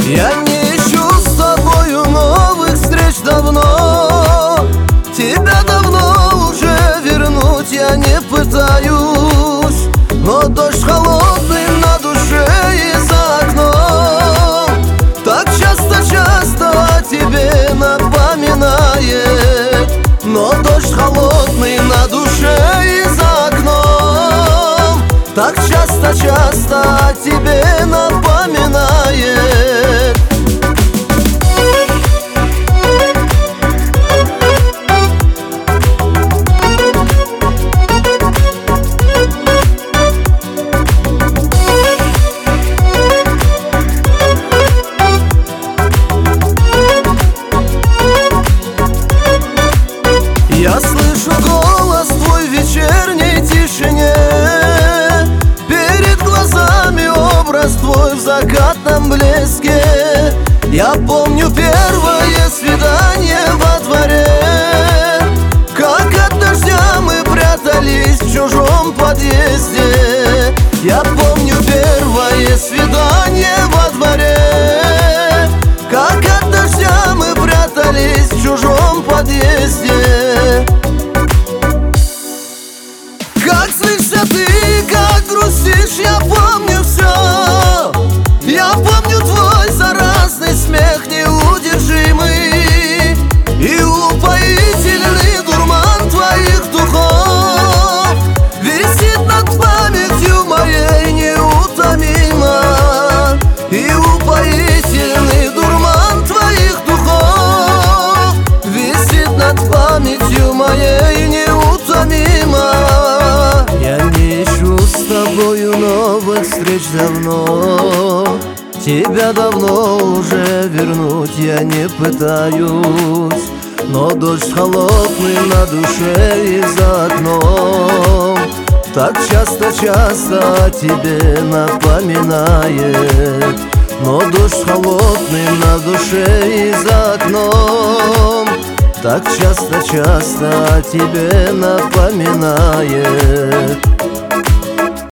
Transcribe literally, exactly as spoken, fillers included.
Я не ищу с тобою новых встреч давно. Тебя давно уже вернуть я не пытаюсь, но дождь холодный на душе и за окном так часто-часто о тебе напоминает. Но дождь холодный на душе и за окном так часто-часто о тебе напоминает. Я слышу голос твой в вечерней тишине, перед глазами образ твой в закатном блеске. Я помню первое свидание во дворе, как от дождя мы прятались в чужом подъезде. Я помню первое свидание во дворе, как от дождя мы прятались в чужом подъезде. Как злишься ты, как грустишь, я помню все. Я помню твой заразный смех неудержимый и упоительный дурман твоих духов висит над памятью моей неутомимо. И упоительный дурман твоих духов висит над памятью моей неутомимо. Я не ищу с тобою новых встреч давно. Тебя давно уже вернуть я не пытаюсь, но дождь холодный на душе и за окном так часто-часто о тебе напоминает. Но дождь холодный на душе и за окном так часто-часто о тебе напоминает.